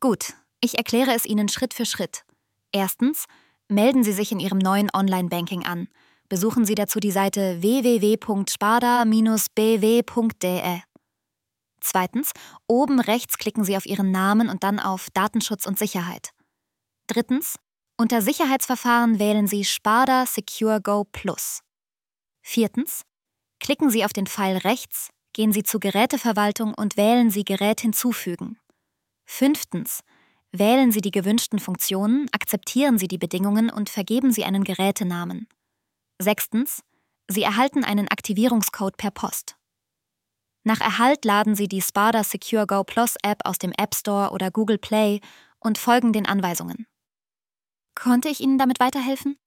Gut, ich erkläre es Ihnen Schritt für Schritt. Erstens, melden Sie sich in Ihrem neuen Online-Banking an. Besuchen Sie dazu die Seite www.sparda-bw.de. Zweitens, oben rechts klicken Sie auf Ihren Namen und dann auf Datenschutz und Sicherheit. Drittens, unter Sicherheitsverfahren wählen Sie Sparda Secure Go Plus. Viertens, klicken Sie auf den Pfeil rechts, gehen Sie zu Geräteverwaltung und wählen Sie Gerät hinzufügen. Fünftens, wählen Sie die gewünschten Funktionen, akzeptieren Sie die Bedingungen und vergeben Sie einen Gerätenamen. Sechstens, Sie erhalten einen Aktivierungscode per Post. Nach Erhalt laden Sie die Sparda Secure Go Plus App aus dem App Store oder Google Play und folgen den Anweisungen. Konnte ich Ihnen damit weiterhelfen?